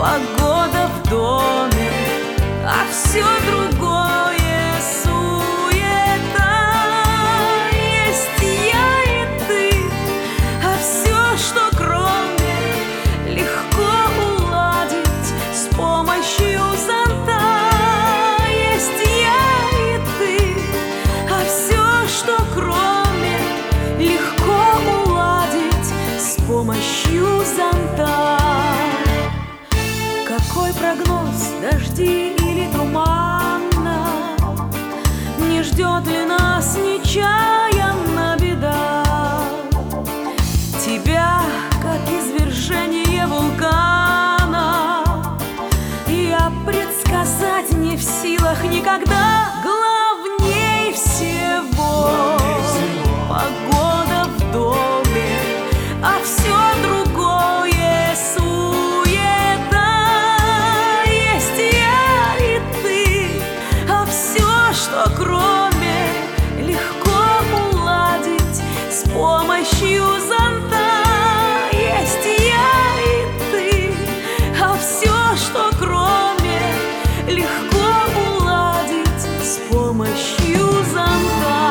погода в доме, а все другое суета. Есть я и ты, а все, что кроме, легко уладить с помощью зонта. Есть я и ты, а все, что кроме, легко уладить с помощью зонта. Какой прогноз, дожди или туманно? Не ждет ли нас нечаянно беда? Тебя, как извержение вулкана, я предсказать не в силах никогда. Главней всего погода в доме, а все другое суета. Есть я и ты, а все, что кроме, легко уладить с помощью зонта. Есть я и ты, а все, что кроме, легко уладить с помощью зонта.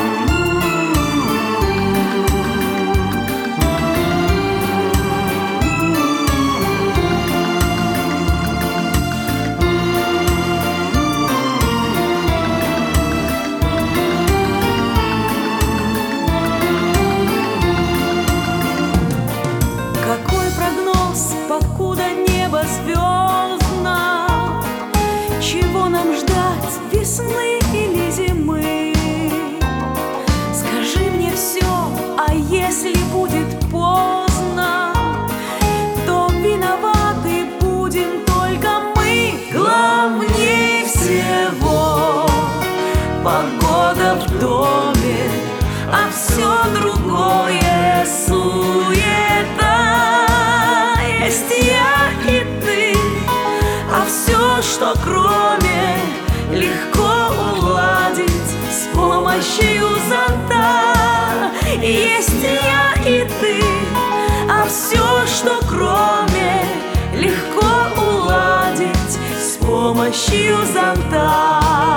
Покуда небо звездно, чего нам ждать, весны или зимы? Скажи мне все, а если будет поздно, то виноваты будем только мы. Главней всего погода в доме, а все другое суета. Есть я и ты, а все, что кроме, легко уладить с помощью зонта. Есть я и ты, а все, что кроме, легко уладить с помощью зонта.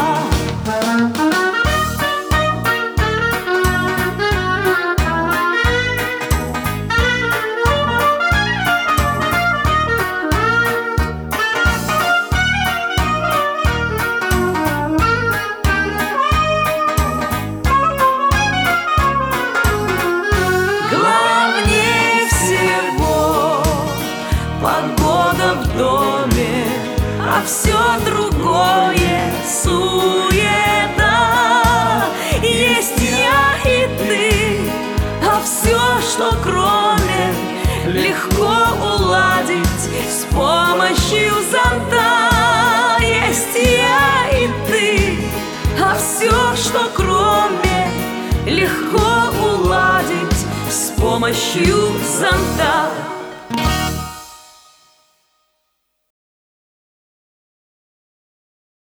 Погода в доме, а все другое суета. Есть я и ты, а все, что кроме, легко уладить с помощью зонта. Есть я и ты, а все, что кроме, легко уладить с помощью зонта.